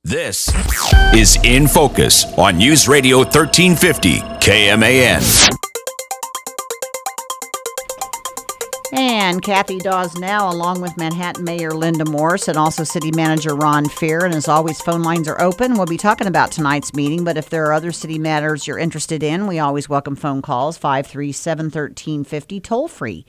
This is In Focus on News Radio 1350 KMAN. And Kathy Dawes now, along with Manhattan Mayor Linda Morse and also City Manager Ron Fear. And as always, phone lines are open. We'll be talking about tonight's meeting, but if there are other city matters you're interested in, we always welcome phone calls, 537-1350, toll free,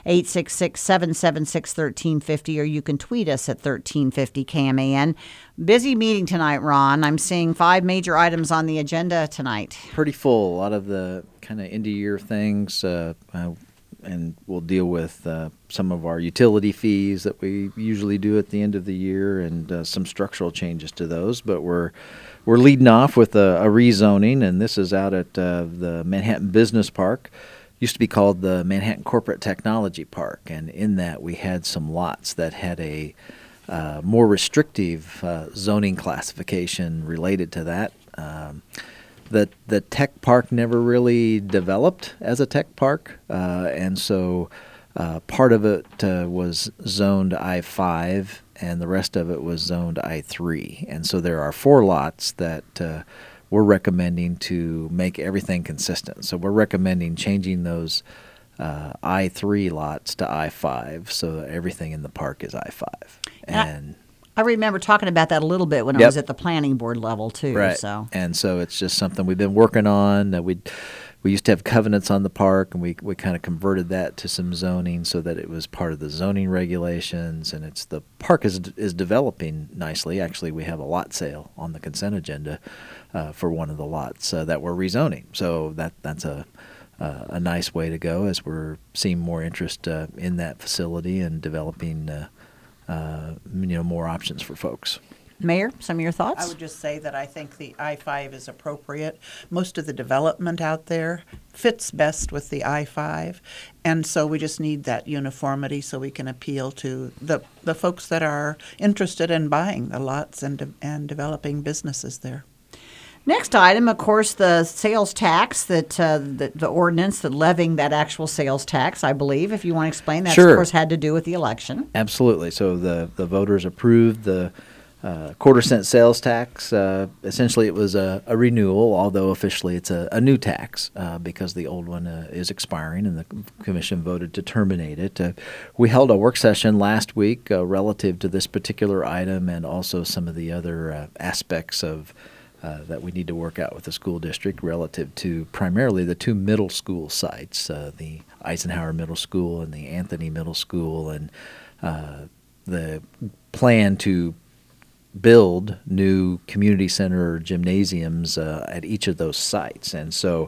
866-776-1350, or you can tweet us at 1350 KMAN. Busy meeting tonight, Ron. I'm seeing 5 major items on the agenda tonight. Pretty full. A lot of the kind of end-of-year things, and we'll deal with some of our utility fees that we usually do at the end of the year, and some structural changes to those. But we're leading off with a rezoning, and this is out at the Manhattan Business Park. Used to be called the Manhattan Corporate Technology Park, and in that we had some lots that had a more restrictive zoning classification related to that. The tech park never really developed as a tech park, and so part of it was zoned I-5, and the rest of it was zoned I-3. And so there are 4 lots that we're recommending to make everything consistent. So we're recommending changing those I-3 lots to I-5, so that everything in the park is I-5. And I remember talking about that a little bit when I was at the planning board level too. Right. So. And so it's just something we've been working on. We used to have covenants on the park, and we kind of converted that to some zoning so that it was part of the zoning regulations. And the park is developing nicely. Actually, we have a lot sale on the consent agenda for one of the lots that we're rezoning. So that's a nice way to go as we're seeing more interest in that facility and developing more options for folks. Mayor, some of your thoughts? I would just say that I think the I-5 is appropriate. Most of the development out there fits best with the I-5, and so we just need that uniformity so we can appeal to the folks that are interested in buying the lots and developing businesses there. Next item, of course, the sales tax, the ordinance that levying that actual sales tax, I believe. If you want to explain, that, Sure. Of course, had to do with the election. Absolutely. So the voters approved the quarter-cent sales tax. Essentially, it was a renewal, although officially it's a new tax because the old one is expiring, and the commission voted to terminate it. We held a work session last week relative to this particular item and also some of the other aspects of that we need to work out with the school district relative to primarily the 2 middle school sites, the Eisenhower Middle School and the Anthony Middle School, and the plan to build new community center gymnasiums at each of those sites. And so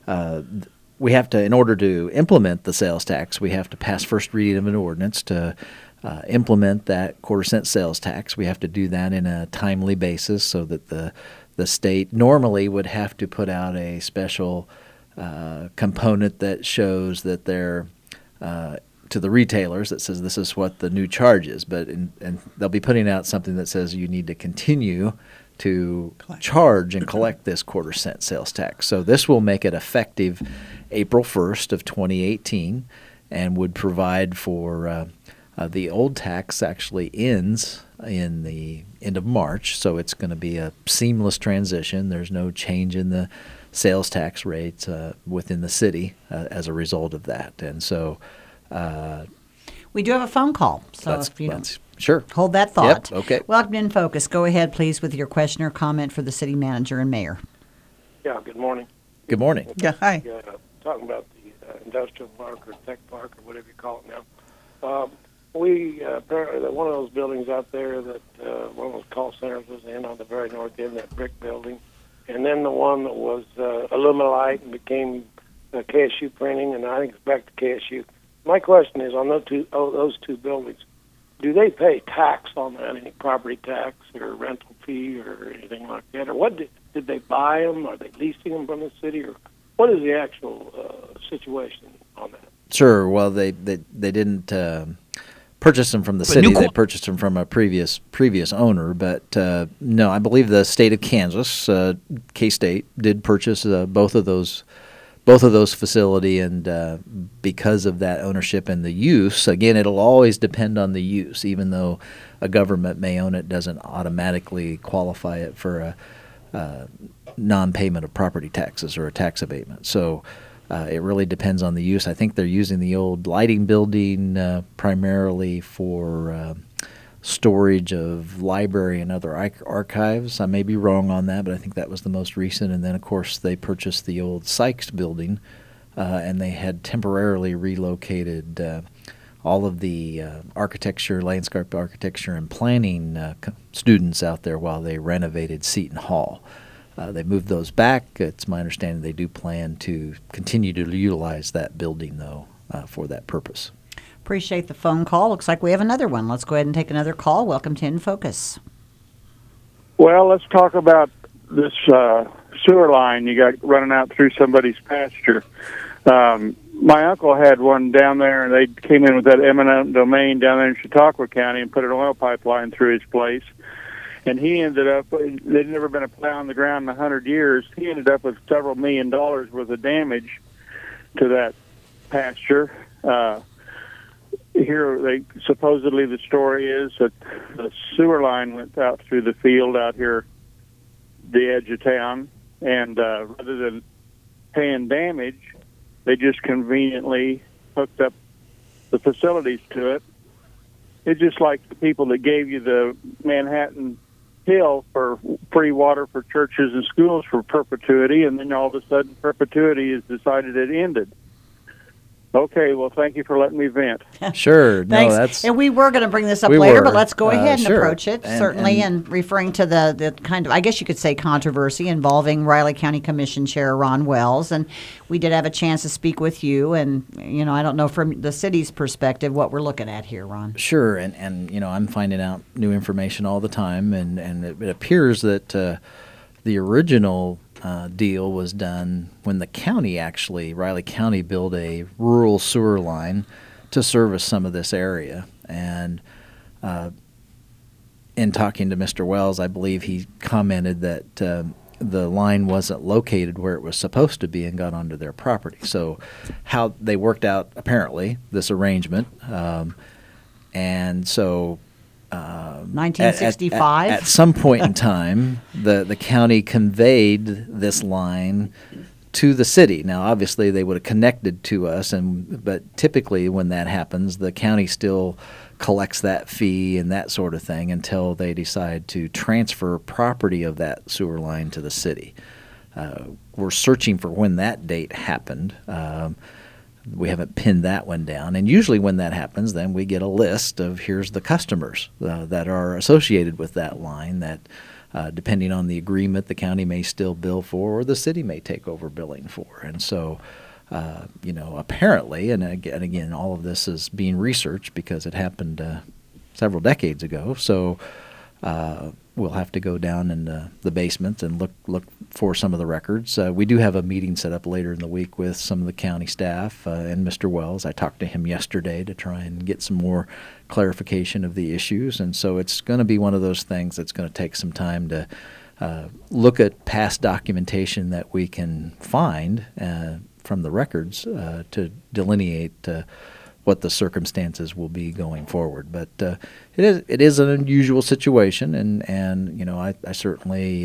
we have to, in order to implement the sales tax, we have to pass first reading of an ordinance to implement that quarter-cent sales tax. We have to do that in a timely basis so that the state normally would have to put out a special component that shows that they're to the retailers that says this is what the new charge is, and they'll be putting out something that says you need to continue to charge and collect this quarter-cent sales tax. So this will make it effective April 1st of 2018 and would provide for the old tax actually ends in the end of March, so it's going to be a seamless transition. There's no change in the sales tax rates within the city as a result of that. And so we do have a phone call, so if you don't sure. hold that thought. Yep, okay. Welcome to In Focus. Go ahead, please, with your question or comment for the city manager and mayor. Yeah, good morning. Good morning. Yeah, hi. Talking about the industrial park or tech park or whatever you call it now. We apparently one of those buildings out there that one of those call centers was in on the very north end, that brick building, and then the one that was Illuminite and became KSU Printing, and I think it's back to KSU. My question is on those two buildings, do they pay tax on that, any property tax or rental fee or anything like that, or what did they buy them? Are they leasing them from the city, or what is the actual situation on that? Sure. Well, they didn't purchase them from the city. They purchased them from a previous owner. But no, I believe the state of Kansas, K-State, did purchase both of those both of those facility, and because of that ownership and the use, again, it'll always depend on the use. Even though a government may own it, doesn't automatically qualify it for a non-payment of property taxes or a tax abatement. So it really depends on the use. I think they're using the old lighting building primarily for storage of library and other archives. I may be wrong on that, but I think that was the most recent. And then, of course, they purchased the old Sykes building, and they had temporarily relocated all of the architecture, landscape architecture, and planning students out there while they renovated Seton Hall. They moved those back. It's my understanding they do plan to continue to utilize that building, though, for that purpose. Appreciate the phone call. Looks like we have another one. Let's go ahead and take another call. Welcome to In Focus. Well, let's talk about this sewer line you got running out through somebody's pasture. My uncle had one down there, and they came in with that eminent domain down there in Chautauqua County and put an oil pipeline through his place. And he ended up, there'd never been a plow on the ground in 100 years. He ended up with several $1 million worth of damage to that pasture. Here, supposedly the story is that the sewer line went out through the field out here, the edge of town, and rather than paying damage, they just conveniently hooked up the facilities to it. It's just like the people that gave you the Manhattan Hill for free water for churches and schools for perpetuity, and then all of a sudden perpetuity has decided it ended. Okay, well, thank you for letting me vent. Sure. Thanks. No, that's. And we were going to bring this up We later, were. but let's go ahead and Sure. approach it, certainly, and referring to the kind of, I guess you could say, controversy involving Riley County Commission Chair Ron Wells. And we did have a chance to speak with you, and, I don't know from the city's perspective what we're looking at here, Ron. Sure, and I'm finding out new information all the time, and it appears that the original deal was done when the county Riley County built a rural sewer line to service some of this area. And in talking to Mr. Wells, I believe he commented that the line wasn't located where it was supposed to be and got onto their property. So how they worked out, apparently, this arrangement. And so 1965? At some point in time, the county conveyed this line to the city. Now, obviously, they would have connected to us, but typically when that happens, the county still collects that fee and that sort of thing until they decide to transfer property of that sewer line to the city. We're searching for when that date happened. We haven't pinned that one down. And usually when that happens, then we get a list of here's the customers that are associated with that line that, depending on the agreement, the county may still bill for or the city may take over billing for. And so, apparently, and again, all of this is being researched because it happened several decades ago. So we'll have to go down in the basement and look for some of the records. We do have a meeting set up later in the week with some of the county staff and Mr. Wells. I talked to him yesterday to try and get some more clarification of the issues. And so it's going to be one of those things that's going to take some time to look at past documentation that we can find from the records to delineate what the circumstances will be going forward. But it is an unusual situation, and I certainly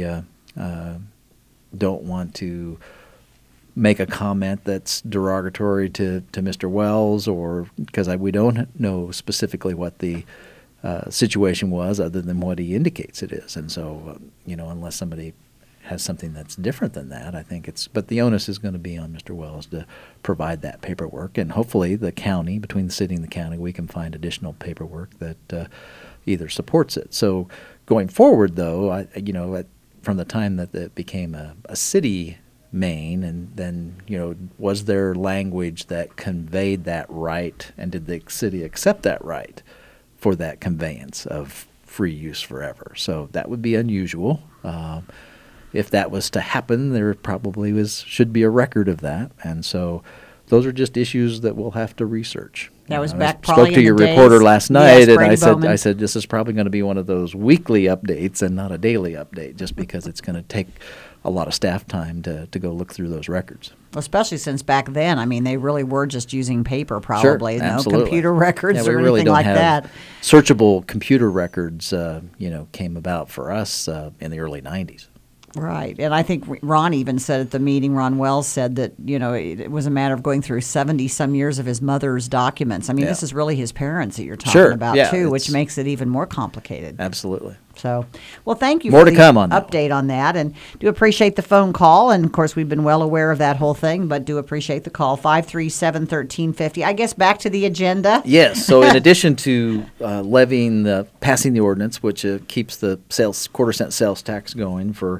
don't want to make a comment that's derogatory to Mr. Wells, or because we don't know specifically what the situation was other than what he indicates it is. And so, unless somebody has something that's different than that, I think but the onus is going to be on Mr. Wells to provide that paperwork, and hopefully the county, between the city and the county, we can find additional paperwork that either supports it. So going forward, though, from the time that it became a city main, and then, was there language that conveyed that right, and did the city accept that right for that conveyance of free use forever? So that would be unusual. If that was to happen, there probably should be a record of that. And so those are just issues that we'll have to research. That was I back probably spoke to in your the reporter days- last night, Yes, and Brady Bowman. I said this is probably going to be one of those weekly updates and not a daily update, just because it's going to take a lot of staff time to go look through those records. Especially since back then, I mean, they really were just using paper, probably. Sure, no absolutely. computer records Yeah, or we really anything don't like have that. Searchable computer records, came about for us in the early 90s. Right. And I think Ron even said at the meeting, Ron Wells said that, it was a matter of going through 70-some years of his mother's documents. I mean, Yeah. this is really his parents that you're talking Sure, about, yeah, too, which it's- makes it even more complicated. Absolutely. So, well, thank you More for to the come on that update on that. And do appreciate the phone call. And, of course, we've been well aware of that whole thing, but do appreciate the call. 537-1350. I guess back to the agenda. Yes. So in addition to passing the ordinance, which keeps the quarter-cent sales tax going for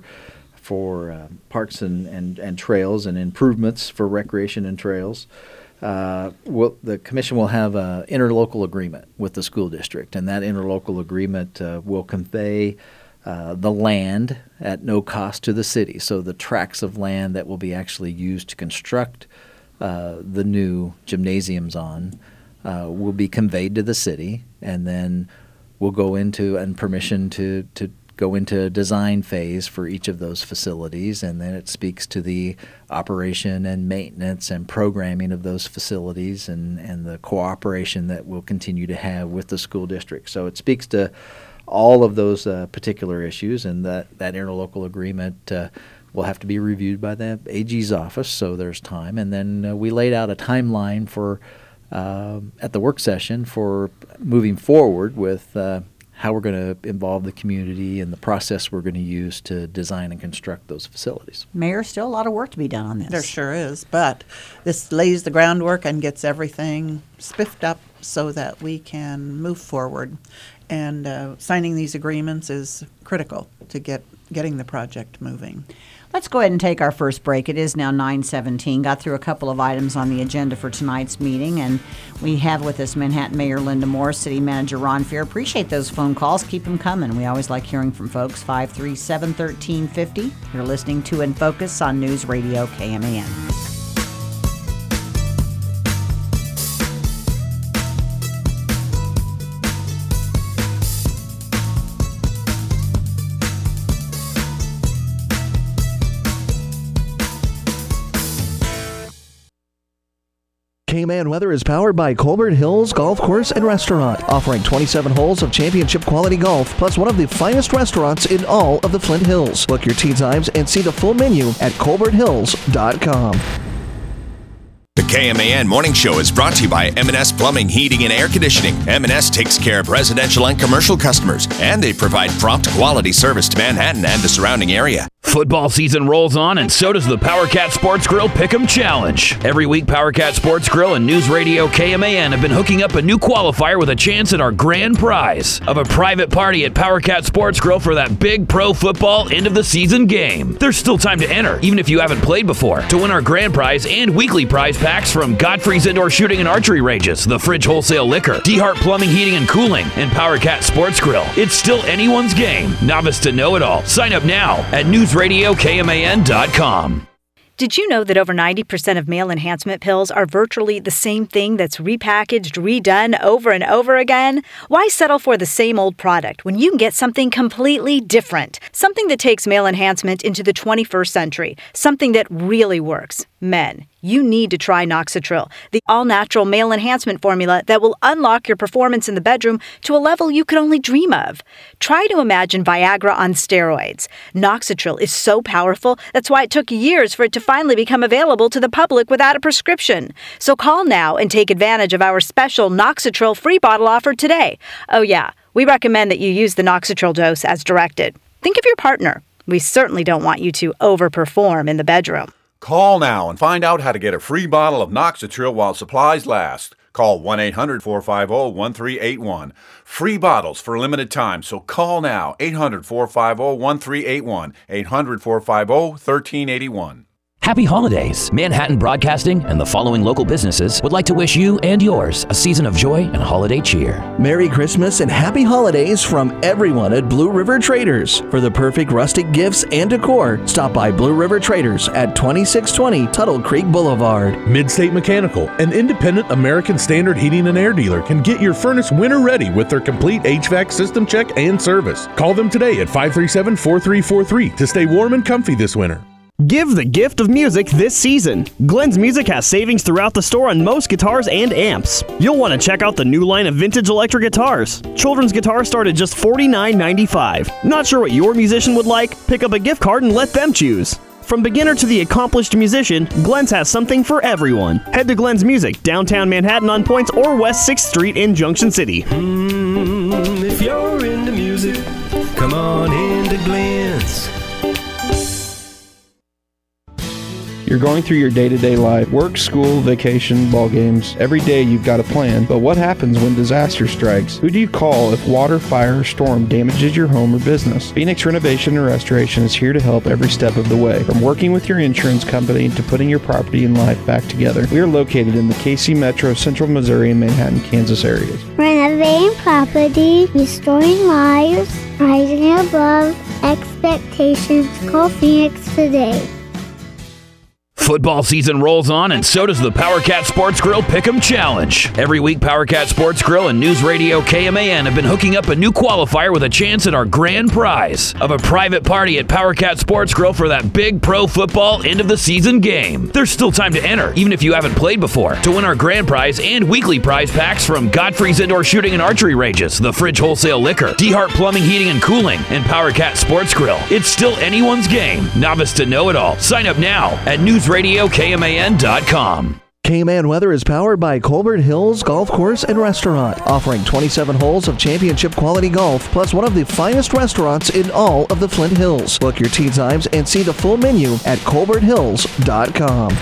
parks and trails and improvements for recreation and trails, the commission will have an interlocal agreement with the school district, and that interlocal agreement will convey the land at no cost to the city. So the tracts of land that will be actually used to construct the new gymnasiums on will be conveyed to the city, and then we'll go into permission to go into a design phase for each of those facilities, and then it speaks to the operation and maintenance and programming of those facilities and the cooperation that we'll continue to have with the school district. So it speaks to all of those particular issues, and that interlocal agreement will have to be reviewed by the AG's office, so there's time. And then we laid out a timeline for at the work session for moving forward with how we're going to involve the community and the process we're going to use to design and construct those facilities. Mayor, still a lot of work to be done on this. There sure is, but this lays the groundwork and gets everything spiffed up so that we can move forward. And signing these agreements is critical to getting the project moving. Let's go ahead and take our first break. It is now 9:17. Got through a couple of items on the agenda for tonight's meeting, and we have with us Manhattan Mayor Linda Moore, City Manager Ron Fear. Appreciate those phone calls. Keep them coming. We always like hearing from folks. 537-1350. You're listening to In Focus on News Radio KMAN. KMAN Weather is powered by Colbert Hills Golf Course and Restaurant, offering 27 holes of championship quality golf, plus one of the finest restaurants in all of the Flint Hills. Book your tee times and see the full menu at colberthills.com. The KMAN Morning Show is brought to you by M&S Plumbing, Heating, and Air Conditioning. M&S takes care of residential and commercial customers, and they provide prompt quality service to Manhattan and the surrounding area. Football season rolls on, and so does the Power Cat Sports Grill Pick'em Challenge. Every week, Power Cat Sports Grill and News Radio KMAN have been hooking up a new qualifier with a chance at our grand prize of a private party at Power Cat Sports Grill for that big pro football end-of-the-season game. There's still time to enter, even if you haven't played before, to win our grand prize and weekly prize packs from Godfrey's Indoor Shooting and Archery Ranges, The Fridge Wholesale Liquor, DeHart Plumbing, Heating, and Cooling, and Power Cat Sports Grill. It's still anyone's game, novice to know-it-all. Sign up now at newsradiokman.com. Did you know that over 90% of male enhancement pills are virtually the same thing that's repackaged, redone over and over again? Why settle for the same old product when you can get something completely different? Something that takes male enhancement into the 21st century. Something that really works. Men, you need to try Noxitril, the all-natural male enhancement formula that will unlock your performance in the bedroom to a level you could only dream of. Try to imagine Viagra on steroids. Noxitril is so powerful, that's why it took years for it to finally become available to the public without a prescription. So call now and take advantage of our special Noxitril free bottle offer today. Oh yeah, we recommend that you use the Noxitril dose as directed. Think of your partner. We certainly don't want you to overperform in the bedroom. Call now and find out how to get a free bottle of Noxitril while supplies last. Call 1-800-450-1381. Free bottles for a limited time, so call now. 800-450-1381. 800-450-1381. Happy holidays! Manhattan Broadcasting and the following local businesses would like to wish you and yours a season of joy and holiday cheer. Merry Christmas and Happy Holidays from everyone at Blue River Traders. For the perfect rustic gifts and decor, stop by Blue River Traders at 2620 Tuttle Creek Boulevard. Midstate Mechanical, an independent American Standard heating and air dealer, can get your furnace winter ready with their complete HVAC system check and service. Call them today at 537-4343 to stay warm and comfy this winter. Give the gift of music this season. Glenn's Music has savings throughout the store on most guitars and amps. You'll want to check out the new line of vintage electric guitars. Children's guitars start at just $49.95. Not sure what your musician would like? Pick up a gift card and let them choose. From beginner to the accomplished musician, Glenn's has something for everyone. Head to Glenn's Music, downtown Manhattan on Points or West 6th Street in Junction City. If you're into music, come on into Glenn's. You're going through your day-to-day life, work, school, vacation, ball games. Every day you've got a plan, but what happens when disaster strikes? Who do you call if water, fire, or storm damages your home or business? Phoenix Renovation and Restoration is here to help every step of the way. From working with your insurance company to putting your property and life back together. We are located in the KC Metro, Central Missouri, and Manhattan, Kansas areas. Renovating property, restoring lives, rising above expectations. Call Phoenix today. Football season rolls on, and so does the PowerCat Sports Grill Pick'em Challenge. Every week, PowerCat Sports Grill and News Radio KMAN have been hooking up a new qualifier with a chance at our grand prize of a private party at PowerCat Sports Grill for that big pro football end-of-the-season game. There's still time to enter, even if you haven't played before, to win our grand prize and weekly prize packs from Godfrey's Indoor Shooting and Archery Ranges, The Fridge Wholesale Liquor, DeHart Plumbing, Heating, and Cooling, and PowerCat Sports Grill. It's still anyone's game. Novice to know-it-all. Sign up now at newsradiokman.com. KMAN Weather is powered by Colbert Hills Golf Course and Restaurant, offering 27 holes of championship quality golf, plus one of the finest restaurants in all of the Flint Hills. Book your tee times and see the full menu at colberthills.com.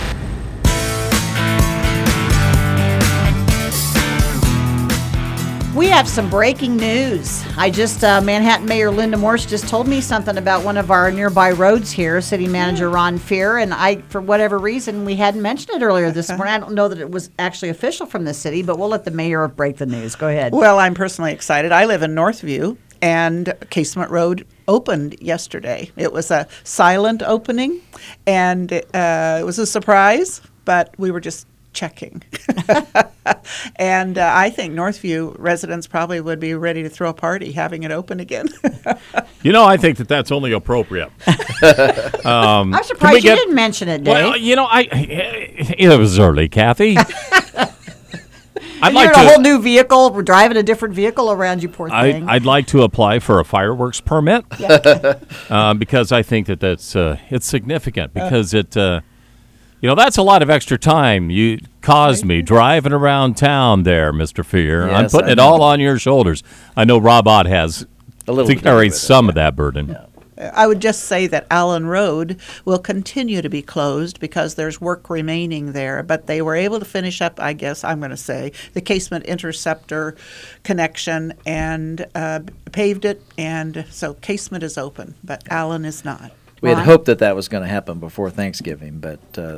We have some breaking news. Manhattan Mayor Linda Morse just told me something about one of our nearby roads here, City Manager Ron Fear, and for whatever reason, we hadn't mentioned it earlier this morning. I don't know that it was actually official from the city, but we'll let the mayor break the news. Go ahead. Well, I'm personally excited. I live in Northview, and Casement Road opened yesterday. It was a silent opening, and it was a surprise, but we were just checking. And I think Northview residents probably would be ready to throw a party having it open again. I think that's only appropriate. I'm surprised you didn't mention it, Dave. Well, it was early, Kathy. I'd like a whole new vehicle. We're driving a different vehicle around, you poor thing. I'd like to apply for a fireworks permit because I think that's it's significant because it. That's a lot of extra time you caused me driving around town there, Mr. Fear. Yes, I'm putting it all on your shoulders. I know Rob Ott has to carry some of that burden. Yeah. I would just say that Allen Road will continue to be closed because there's work remaining there, but they were able to finish up, I guess I'm going to say, the Casement Interceptor connection and paved it, and so Casement is open, but Allen is not. We had hoped that was going to happen before Thanksgiving, but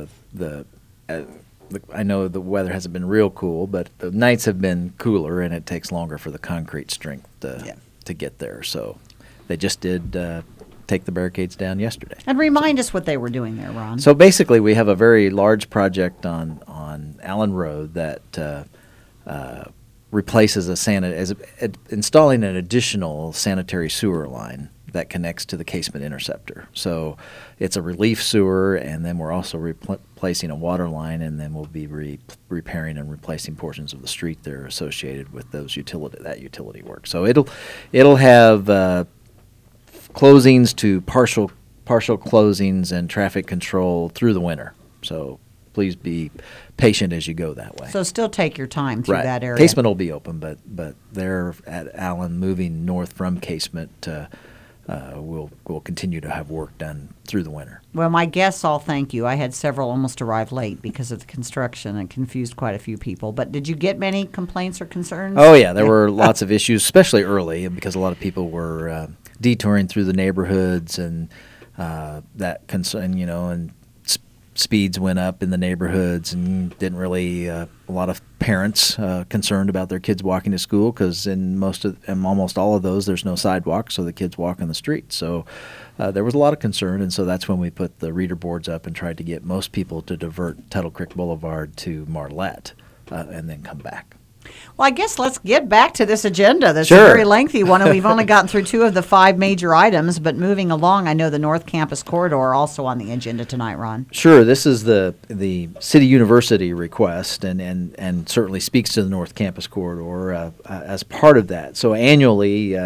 I know the weather hasn't been real cool, but the nights have been cooler, and it takes longer for the concrete strength to get there. So they just did take the barricades down yesterday. And remind us what they were doing there, Ron. So basically, we have a very large project on Allen Road that replaces installing an additional sanitary sewer line that connects to the Casement Interceptor. So it's a relief sewer, and then we're also replacing a water line, and then we'll be repairing and replacing portions of the street that are associated with that utility work. So it'll have closings to partial closings and traffic control through the winter. So please be patient as you go that way. So still take your time through that area. Casement will be open, but they're at Allen, moving north from Casement. We'll continue to have work done through the winter. Well, my guests all thank you. I had several almost arrive late because of the construction and confused quite a few people. But did you get many complaints or concerns? Oh, yeah. There were lots of issues, especially early, because a lot of people were detouring through the neighborhoods and that concern, and speeds went up in the neighborhoods, and didn't really a lot of parents concerned about their kids walking to school, because in almost all of those there's no sidewalk, so the kids walk on the street. So there was a lot of concern, and so that's when we put the reader boards up and tried to get most people to divert Tuttle Creek Boulevard to Marlette and then come back. Well, I guess let's get back to this agenda. That's Sure. a very lengthy one, and we've only gotten through 2 of the 5 major items. But moving along, I know the North Campus Corridor also on the agenda tonight, Ron. Sure. This is the City University request, and certainly speaks to the North Campus Corridor as part of that. So annually,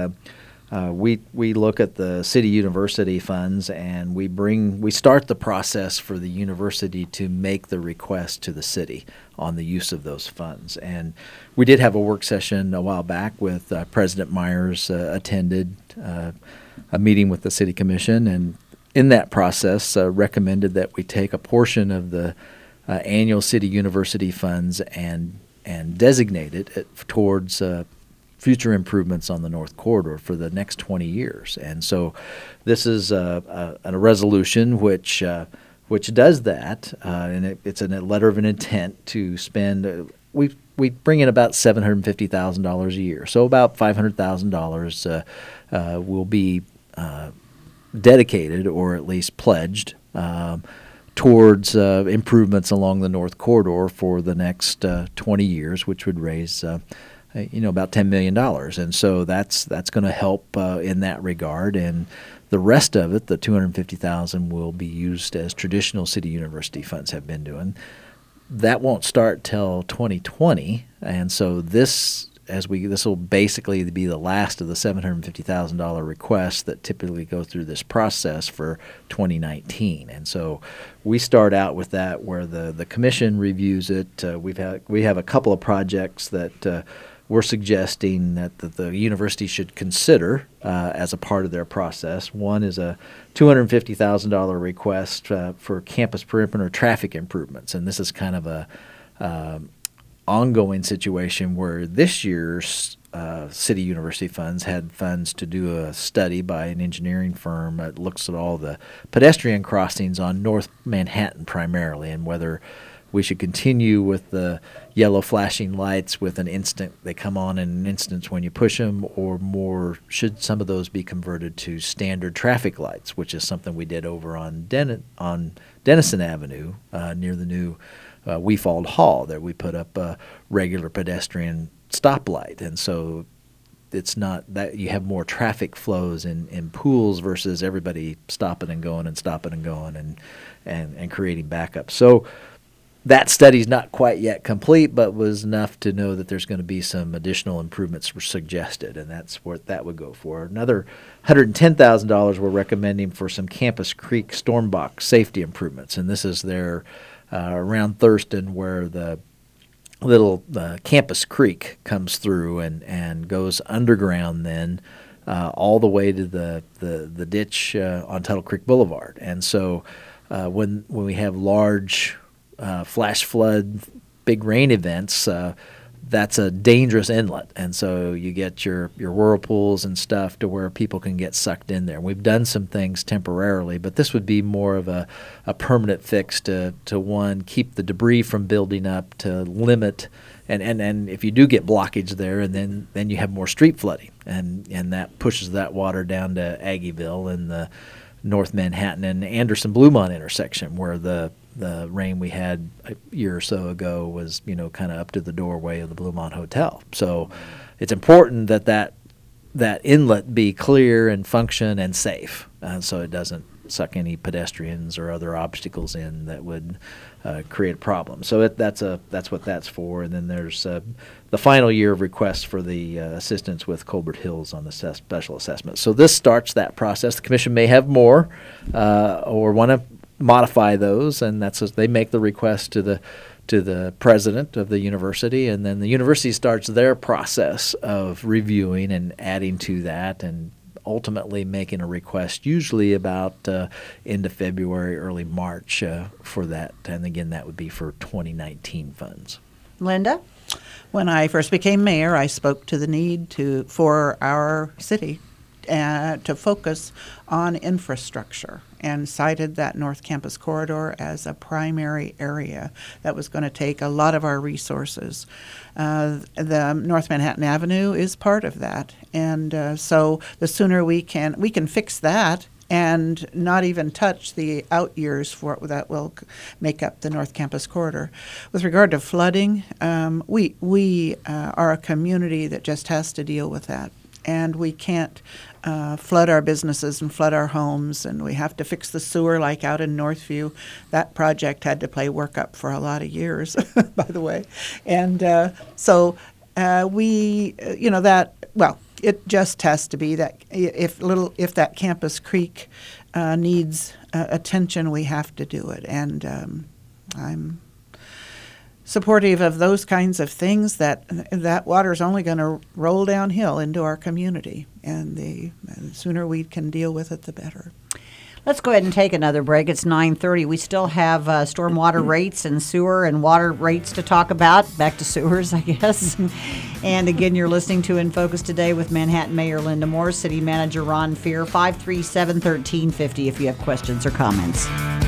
we look at the City University funds, and we start the process for the university to make the request to the city on the use of those funds. And we did have a work session a while back with President Myers attended a meeting with the City Commission, and in that process recommended that we take a portion of the annual City University funds and designate it towards future improvements on the North Corridor for the next 20 years. And so this is a resolution which does that, and it's a letter of an intent to spend. We bring in about $750,000 a year, so about $500,000 will be dedicated, or at least pledged, towards improvements along the North Corridor for the next 20 years, which would raise about $10 million. And so that's going to help in that regard. And the rest of it, the $250,000, will be used as traditional City University funds have been doing. That won't start till 2020. And so this will basically be the last of the $750,000 requests that typically go through this process for 2019. And so we start out with that, where the commission reviews it. We have a couple of projects that we're suggesting that the university should consider as a part of their process. One is a $250,000 request for campus perimeter traffic improvements, and this is kind of a ongoing situation where this year's City University funds had funds to do a study by an engineering firm that looks at all the pedestrian crossings on North Manhattan primarily, and whether we should continue with the yellow flashing lights with an instant, they come on in an instant when you push them, or more, should some of those be converted to standard traffic lights, which is something we did over on Denison Avenue near the new Weefald Hall. There we put up a regular pedestrian stoplight, and so it's not that you have more traffic flows in pools versus everybody stopping and going and creating backup. So that study's not quite yet complete, but was enough to know that there's going to be some additional improvements suggested, and that's what that would go for. Another $110,000 we're recommending for some Campus Creek storm box safety improvements, and this is there around Thurston, where the little Campus Creek comes through and goes underground then all the way to the ditch on Tuttle Creek Boulevard. And so when we have large flash flood, big rain events, that's a dangerous inlet, and so you get your whirlpools and stuff to where people can get sucked in there. We've done some things temporarily, but this would be more of a permanent fix to one, keep the debris from building up, to limit, and if you do get blockage there, and then you have more street flooding, and that pushes that water down to Aggieville and the North Manhattan and Anderson-Bluemont intersection, where the rain we had a year or so ago was, kind of up to the doorway of the Bluemont Hotel. So it's important that inlet be clear and function and safe, so it doesn't suck any pedestrians or other obstacles in that would create a problem. So that's what that's for. And then there's the final year of requests for the assistance with Colbert Hills on the special assessment. So this starts that process. The commission may have more or want to modify those, and that's as they make the request to the president of the university, and then the university starts their process of reviewing and adding to that, and ultimately making a request usually about end of February, early March for that. And again, that would be for 2019 funds. Linda? When I first became mayor, I spoke to the need for our city to focus on infrastructure, and cited that North Campus corridor as a primary area that was going to take a lot of our resources. The North Manhattan Avenue is part of that, and so the sooner we can fix that and not even touch the out years for that will make up the North Campus corridor. With regard to flooding, we are a community that just has to deal with that, and we can't flood our businesses and flood our homes, and we have to fix the sewer like out in Northview. That project had to play work up for a lot of years, by the way. And so it just has to be that if that Campus Creek needs attention, we have to do it. And I'm supportive of those kinds of things, that water is only going to roll downhill into our community, and the sooner we can deal with it, the better. Let's go ahead and take another break. It's 9:30. We still have stormwater rates and sewer and water rates to talk about. Back to sewers, I guess. And again, you're listening to In Focus today with Manhattan Mayor Linda Moore, City Manager Ron Fear, 537-1350 if you have questions or comments.